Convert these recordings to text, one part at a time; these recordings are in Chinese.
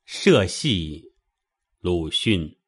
社戏，鲁迅。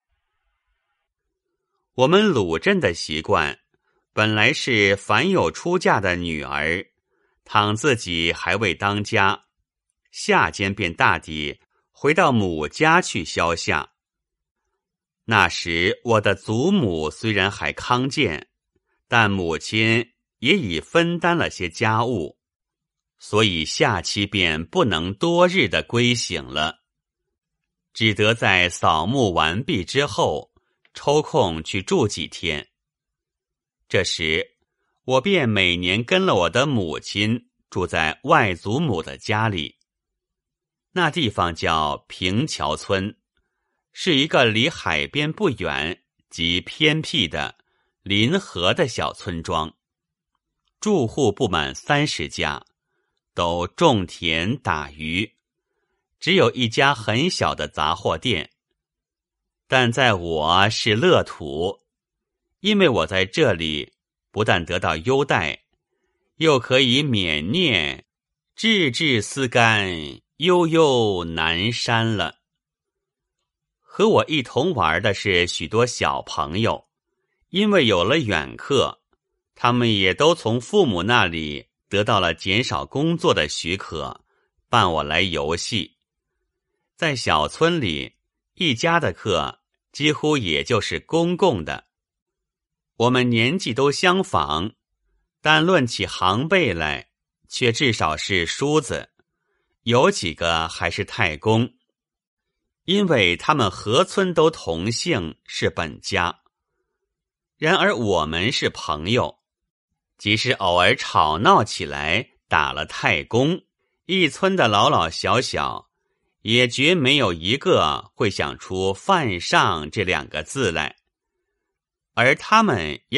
我们鲁镇的习惯，本来是凡有出嫁的女儿，倘自己还未当家，夏间便大抵回到母家去消夏。那时我的祖母虽然还康健，但母亲也已分担了些家务，所以夏期便不能多日的归省了，只得在扫墓完毕之后抽空去住几天。这时我便每年跟了我的母亲住在外祖母的家里。那地方叫平桥村，是一个离海边不远极偏僻的临河的小村庄，住户不满30家，都种田打鱼，只有一家很小的杂货店。但在我是乐土，因为我在这里不但得到优待，又可以免念志志思甘，悠悠南山了。和我一同玩的是许多小朋友，因为有了远客，他们也都从父母那里得到了减少工作的许可，伴我来游戏。在小村里，一家的课几乎也就是公共的。我们年纪都相仿，但论起行辈来，却至少是叔子，有几个还是太公，因为他们河村都同姓，是本家。然而我们是朋友，即使偶尔吵闹起来，打了太公，一村的老老小小也绝没有一个会想出犯上这2个字来，而他们也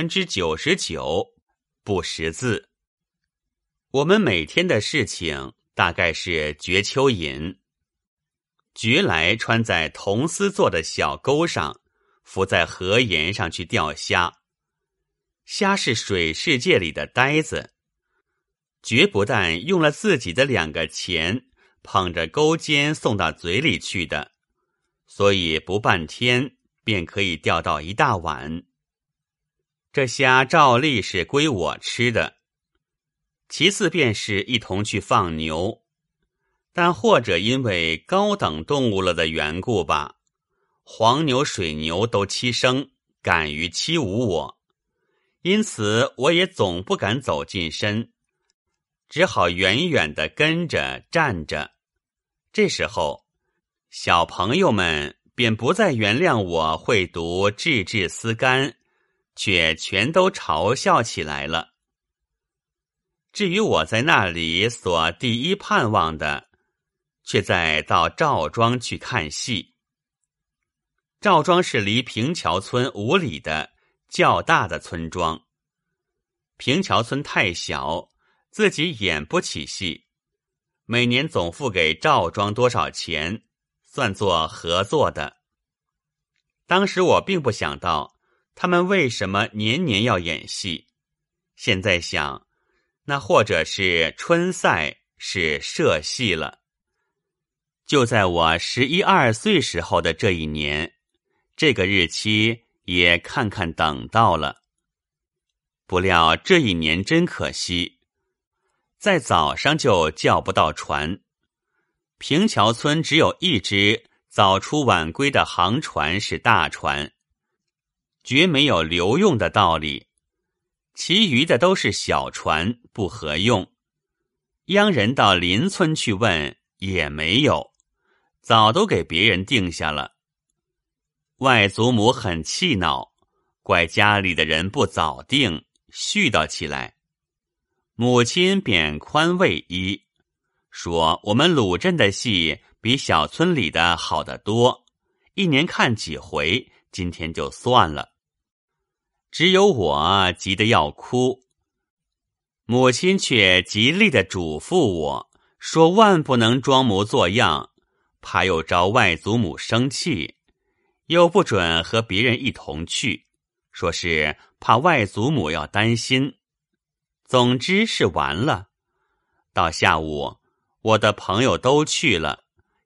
99%不识字。我们每天的事情大概是掘蚯蚓，掘来穿在铜丝做的小钩上，浮在河沿上去钓虾。虾是水世界里的呆子，绝不但用了自己的2个钱捧着钩尖送到嘴里去的，所以不半天便可以钓到一大碗。这虾照例是归我吃的。其次便是一同去放牛，但或者因为高等动物了的缘故吧，黄牛水牛都欺生，敢于欺侮我，因此我也总不敢走近身，只好远远地跟着站着。这时候小朋友们便不再原谅我会读志志思甘，却全都嘲笑起来了。至于我在那里所第一盼望的，却在到赵庄去看戏。赵庄是离平桥村5里的较大的村庄，平桥村太小，自己演不起戏，每年总付给赵庄多少钱，算作合作的。当时我并不想到他们为什么年年要演戏，现在想，那或者是春赛，是社戏了。就在我11、12岁时候的这一年，这个日期也看看等到了。不料这一年真可惜，在早上就叫不到船。平桥村只有一只早出晚归的航船是大船，绝没有留用的道理，其余的都是小船，不合用。央人到邻村去问，也没有，早都给别人定下了。外祖母很气恼，怪家里的人不早定，絮叨起来。母亲便宽慰一，说我们鲁镇的戏比小村里的好得多，一年看几回，今天就算了。只有我急得要哭，母亲却极力地嘱咐我，说万不能装模作样，怕又招外祖母生气，又不准和别人一同去，说是怕外祖母要担心。总之是完了。到下午，我的朋友都去了，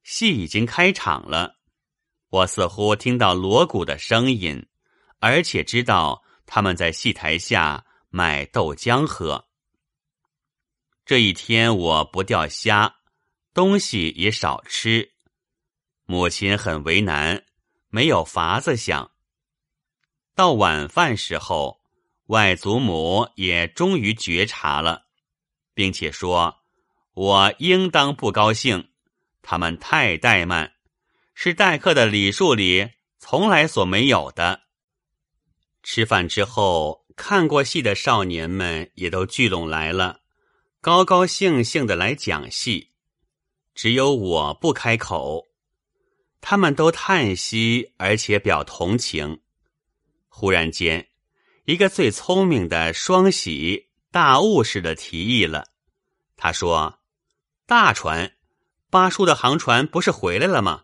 戏已经开场了，我似乎听到锣鼓的声音，而且知道他们在戏台下买豆浆喝。这一天我不钓虾，东西也少吃，母亲很为难，没有法子想。到晚饭时候，外祖母也终于觉察了，并且说我应当不高兴，他们太怠慢，是待客的礼数里从来所没有的。吃饭之后，看过戏的少年们也都聚拢来了，高高兴兴地来讲戏，只有我不开口。他们都叹息，而且表同情。忽然间，一个最聪明的双喜大悟似的提议了。他说：大船，八叔的航船不是回来了吗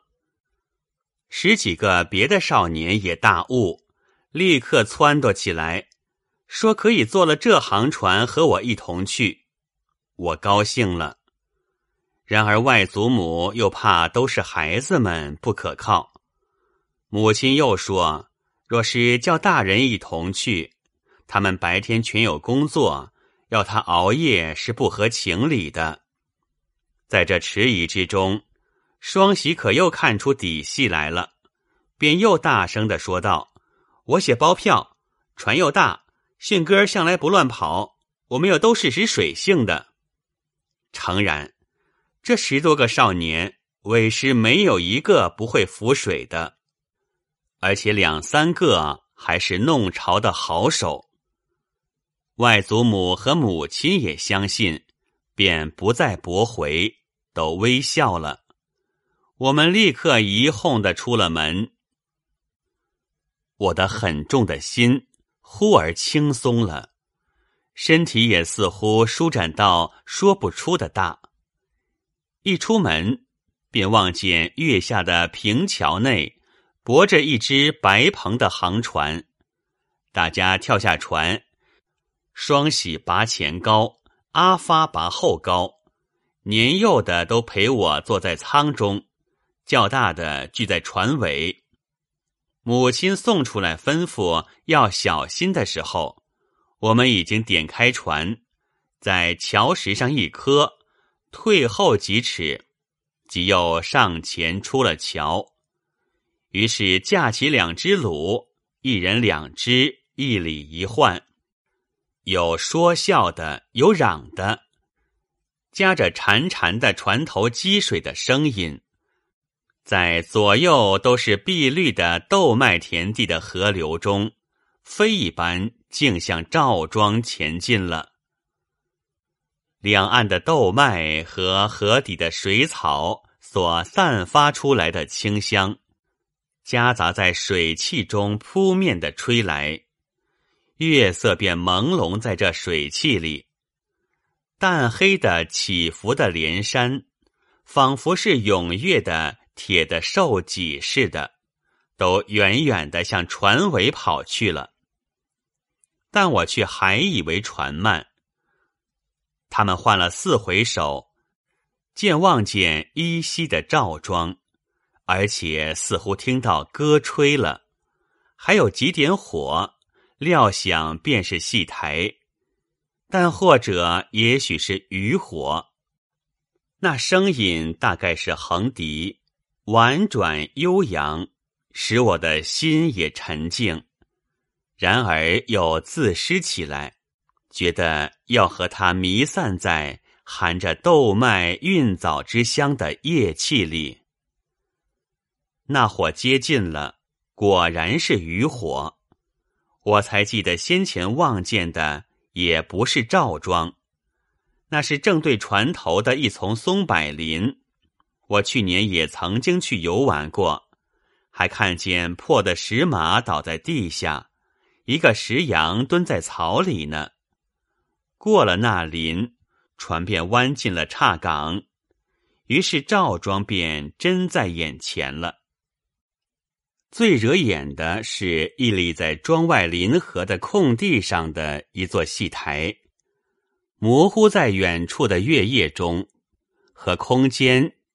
？10几个别的少年也大悟，立刻撺掇起来，说可以坐了这航船和我一同去。我高兴了。然而外祖母又怕都是孩子们不可靠，母亲又说，若是叫大人一同去，他们白天全有工作，要他熬夜是不合情理的。在这迟疑之中，双喜可又看出底细来了，便又大声地说道：我写包票，船又大，信鸽向来不乱跑，我们又都是识水性的。诚然，这10多个少年委实没有一个不会浮水的，而且2、3个还是弄潮的好手。外祖母和母亲也相信，便不再驳回，都微笑了。我们立刻一哄地出了门。我的很重的心忽而轻松了，身体也似乎舒展到说不出的大。一出门，便望见月下的平桥内泊着一只白篷的航船，大家跳下船，双喜拔前篙，阿发拔后篙，年幼的都陪我坐在舱中，较大的聚在船尾。母亲送出来吩咐要小心的时候，我们已经点开船，在桥石上一磕，退后几尺，即又上前出了桥。于是架起2只橹，一人2只，一里一换，有说笑的，有嚷的，夹着潺潺的船头积水的声音，在左右都是碧绿的豆麦田地的河流中，飞一般竟向赵庄前进了。两岸的豆麦和河底的水草所散发出来的清香，夹杂在水汽中扑面的吹来，月色便朦胧在这水汽里。淡黑的起伏的连山，仿佛是踊跃的铁的兽脊似的，都远远地向船尾跑去了。但我却还以为船慢。他们换了4回手，见望见依稀的赵庄，而且似乎听到歌吹了，还有几点火，料想便是戏台，但或者也许是渔火。那声音大概是横笛，婉转悠扬，使我的心也沉静，然而又自失起来，觉得要和它弥散在含着豆麦韵枣之香的夜气里。那火接近了，果然是渔火。我才记得先前望见的也不是赵庄，那是正对船头的一丛松柏林。我去年也曾经去游玩过，还看见破的石马倒在地下，一个石羊蹲在草里呢。过了那林，船便弯进了岔港，于是赵庄便真在眼前了。最惹眼的是屹立在庄外临河的空地上的一座戏台，模糊在远处的月夜中，和空间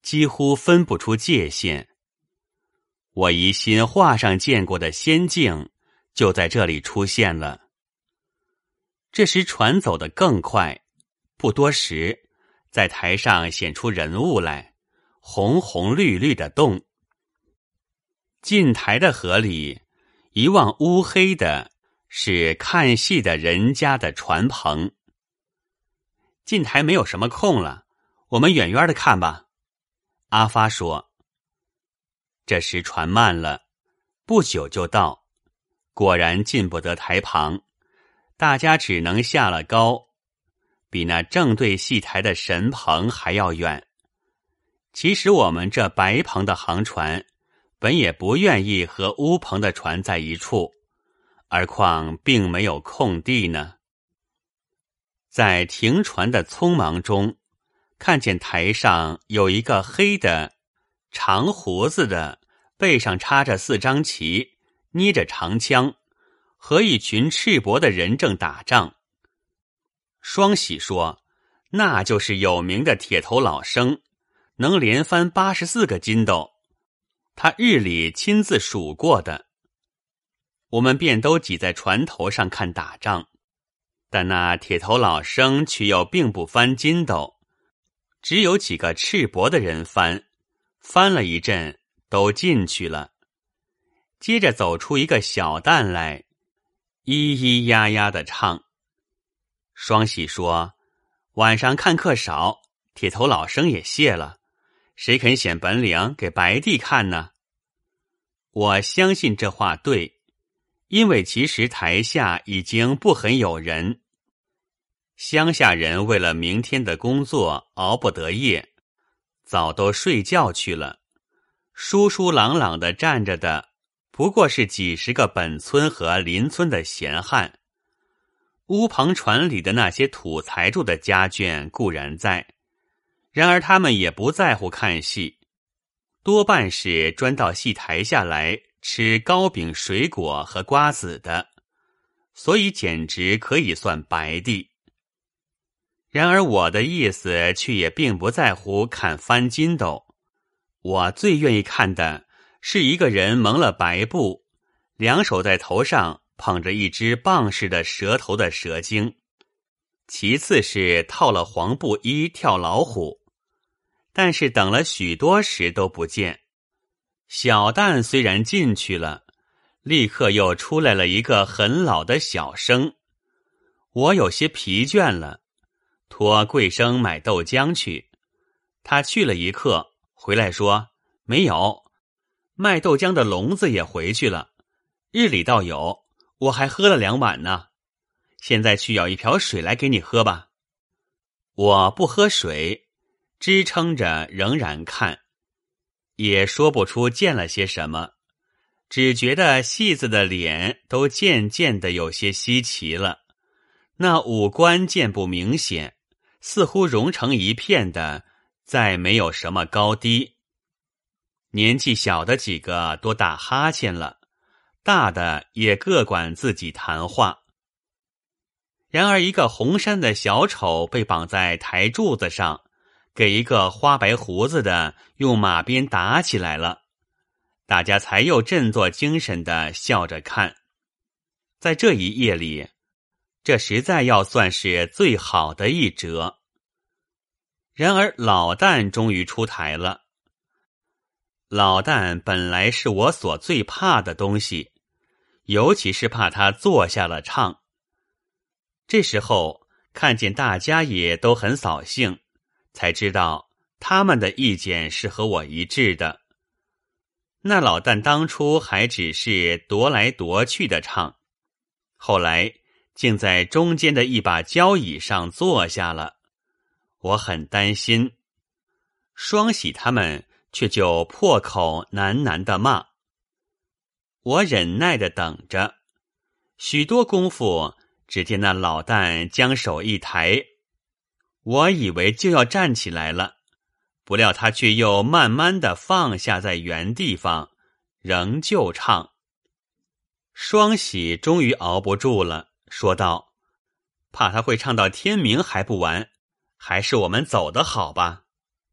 几乎分不出界限。我疑心画上见过的仙境就在这里出现了。这时船走得更快，不多时，在台上显出人物来，红红绿绿的洞。近台的河里，一望乌黑的是看戏的人家的船棚。近台没有什么空了，我们远远的看吧。阿发说。这时船慢了，不久就到，果然进不得台旁，大家只能下了高，比那正对戏台的神棚还要远。其实我们这白棚的航船本也不愿意和乌棚的船在一处，而况并没有空地呢。在停船的匆忙中，看见台上有一个黑的长胡子的，背上插着4张旗，捏着长枪，和一群赤膊的人正打仗。双喜说，那就是有名的铁头老生，能连翻84个筋斗，他日里亲自数过的。我们便都挤在船头上看打仗，但那铁头老生却又并不翻筋斗，只有几个赤膊的人翻了一阵，都进去了。接着走出一个小旦来，咿咿呀呀的唱。双喜说，晚上看客少，铁头老生也谢了，谁肯显本领给白帝看呢？我相信这话对，因为其实台下已经不很有人。乡下人为了明天的工作熬不得夜，早都睡觉去了。疏疏朗朗的站着的，不过是几10个本村和邻村的闲汉。乌篷船里的那些土财主的家眷固然在，然而他们也不在乎看戏，多半是专到戏台下来吃糕饼、水果和瓜子的，所以简直可以算白地。然而我的意思却也并不在乎看翻筋斗，我最愿意看的是一个人蒙了白布，两手在头上捧着一只棒似的蛇头的蛇精，其次是套了黄布衣跳老虎，但是等了许多时都不见。小旦虽然进去了，立刻又出来了一个很老的小生。我有些疲倦了，托贵生买豆浆去。他去了一刻，回来说没有，卖豆浆的聋子也回去了，日里倒有，我还喝了2碗呢。现在去舀一瓢水来给你喝吧。我不喝水，支撑着仍然看，也说不出见了些什么，只觉得戏子的脸都渐渐的有些稀奇了，那五官渐不明显，似乎融成一片的，再没有什么高低。年纪小的几个多打哈欠了，大的也各管自己谈话。然而一个红衫的小丑被绑在台柱子上，给一个花白胡子的用马鞭打起来了，大家才又振作精神的笑着看。在这一夜里，这实在要算是最好的一折。然而老旦终于出台了。老旦本来是我所最怕的东西，尤其是怕他坐下了唱。这时候看见大家也都很扫兴，才知道他们的意见是和我一致的。那老旦当初还只是踱来踱去的唱，后来竟在中间的一把交椅上坐下了，我很担心。双喜他们却就破口喃喃地骂。我忍耐地等着，许多功夫，只见那老旦将手一抬，我以为就要站起来了，不料他却又慢慢地放下在原地方，仍旧唱。双喜终于熬不住了，说道：怕他会唱到天明还不完，还是我们走得好吧。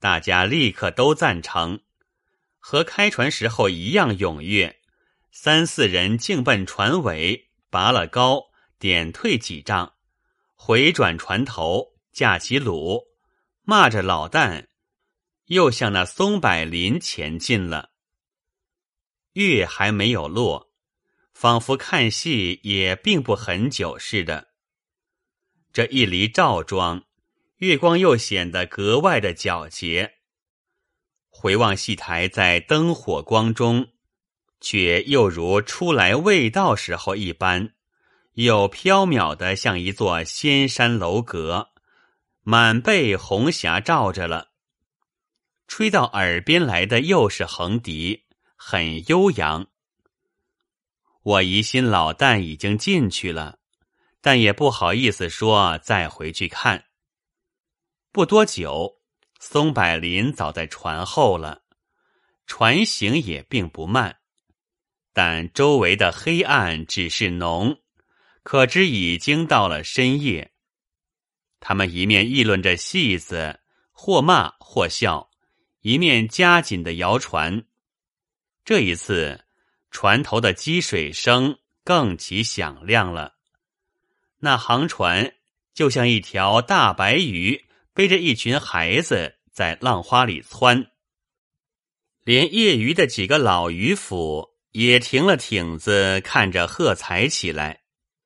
大家立刻都赞成，和开船时候一样踊跃，3、4人径奔船尾，拔了篙，点退几丈，回转船头，架起橹，骂着老旦，又向那松柏林前进了。月还没有落，仿佛看戏也并不很久似的。这一离赵庄，月光又显得格外的皎洁。回望戏台在灯火光中，却又如初来未到时候一般，又缥缈的像一座仙山楼阁，满被红霞照着了。吹到耳边来的又是横笛，很悠扬。我疑心老旦已经进去了，但也不好意思说再回去看。不多久，松柏林早在船后了，船行也并不慢，但周围的黑暗只是浓，可知已经到了深夜。他们一面议论着戏子，或骂或笑，一面加紧的摇船。这一次，船头的积水声更其响亮了。那航船就像一条大白鱼背着一群孩子在浪花里窜。连业余的几个老渔夫也停了艇子，看着喝彩起来。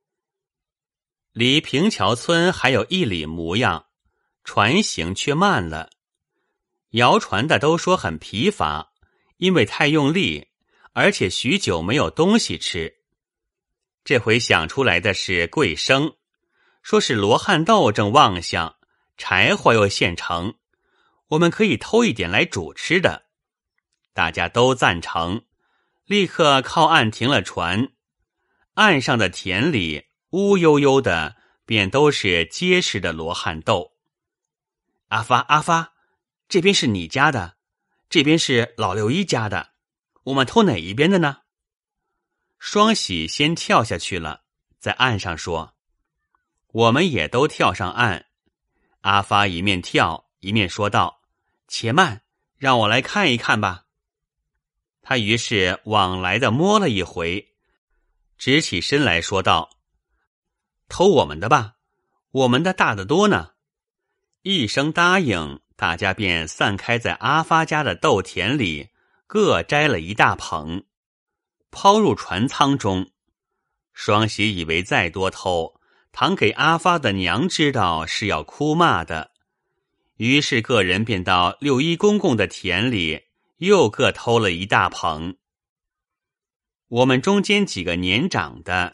离平桥村还有1里模样，船行却慢了。摇船的都说很疲乏，因为太用力，而且许久没有东西吃。这回想出来的是桂生，说是罗汉豆正旺相，柴火又现成，我们可以偷一点来煮吃的。大家都赞成，立刻靠岸停了船。岸上的田里乌悠悠的，便都是结实的罗汉豆。阿发，这边是你家的，这边是老刘一家的，我们偷哪一边的呢？双喜先跳下去了，在岸上说。我们也都跳上岸。阿发一面跳一面说道：且慢，让我来看一看吧。他于是往来的摸了一回，直起身来说道：偷我们的吧，我们的大得多呢。一声答应，大家便散开在阿发家的豆田里，各摘了一大捧，抛入船舱中。双喜以为再多偷，倘给阿发的娘知道是要哭骂的，于是个人便到六一公公的田里又各偷了一大捧。我们中间几个年长的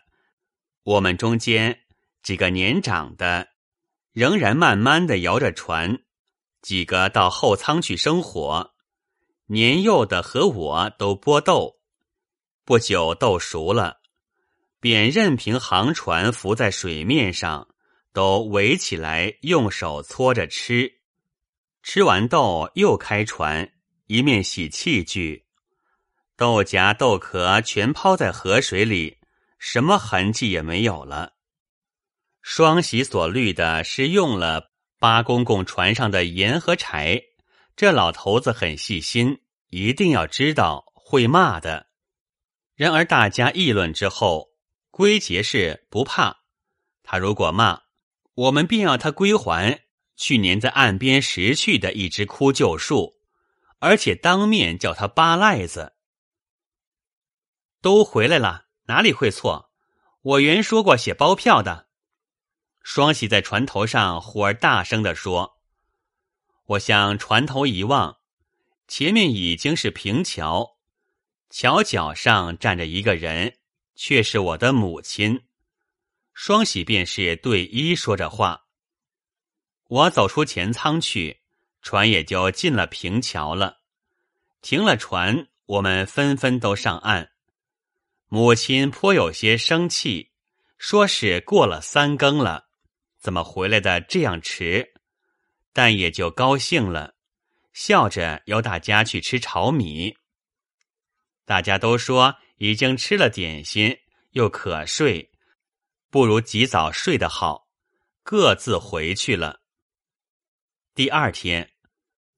仍然慢慢地摇着船，几个到后舱去生火，年幼的和我都剥豆。不久豆熟了，便任凭航船浮在水面上，都围起来用手搓着吃。吃完豆又开船，一面洗器具，豆荚豆壳全抛在河水里，什么痕迹也没有了。双喜所虑的是用了八公公船上的盐和柴，这老头子很细心，一定要知道，会骂的。然而大家议论之后，归结是不怕，他如果骂，我们便要他归还去年在岸边拾去的一只枯旧树，而且当面叫他扒赖子。都回来了，哪里会错？我原说过写包票的。双喜在船头上忽而大声地说。我向船头一望，前面已经是平桥，桥脚上站着一个人，却是我的母亲。双喜便是对一说着话。我走出前舱去，船也就进了平桥了。停了船，我们纷纷都上岸。母亲颇有些生气，说是过了3更了，怎么回来的这样迟？但也就高兴了，笑着邀大家去吃炒米。大家都说已经吃了点心，又可睡，不如及早睡得好，各自回去了。第2天，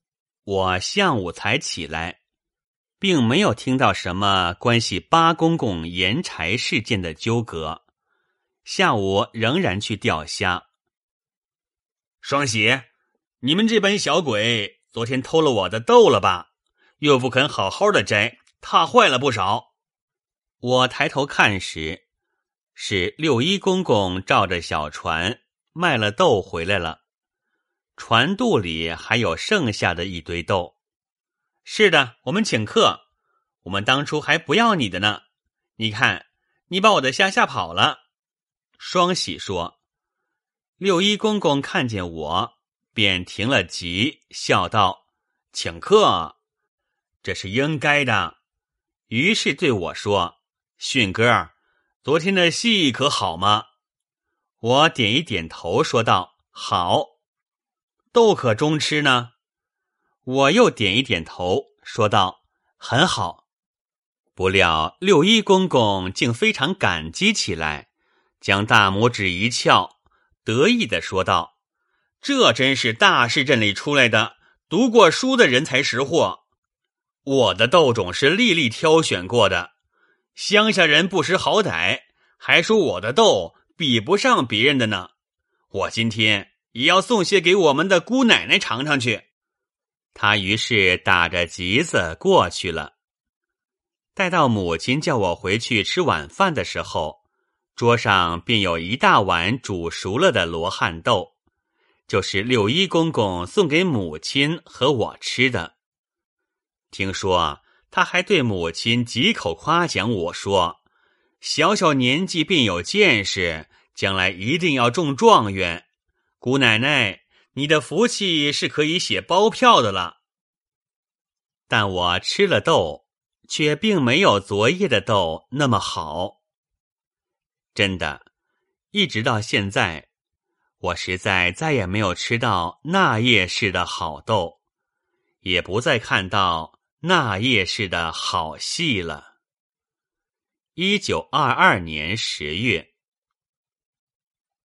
我上午才起来，并没有听到什么关系八公公盐柴事件的纠葛。下午仍然去钓虾。双喜，你们这帮小鬼昨天偷了我的豆了吧？又不肯好好的摘，踏坏了不少。我抬头看时，是六一公公照着小船卖了豆回来了，船肚里还有剩下的一堆豆。是的，我们请客，我们当初还不要你的呢。你看，你把我的虾吓跑了。双喜说。六一公公看见我，便停了急，笑道：请客，这是应该的。于是对我说：迅哥，昨天的戏可好吗？我点一点头，说道：好。豆可中吃呢？我又点一点头，说道：很好。不料六一公公竟非常感激起来，将大拇指一翘，得意地说道：这真是大市镇里出来的读过书的人才识货。我的豆种是粒粒挑选过的，乡下人不识好歹，还说我的豆比不上别人的呢。我今天也要送些给我们的姑奶奶尝尝去。他于是打着急子过去了。待到母亲叫我回去吃晚饭的时候，桌上便有一大碗煮熟了的罗汉豆，就是六一公公送给母亲和我吃的。听说他还对母亲几口夸奖我说，小小年纪便有见识，将来一定要中状元。姑奶奶，你的福气是可以写包票的了。但我吃了豆，却并没有昨夜的豆那么好。真的，一直到现在，我实在再也没有吃到那夜市的好豆，也不再看到那夜市的好戏了。1922年10月。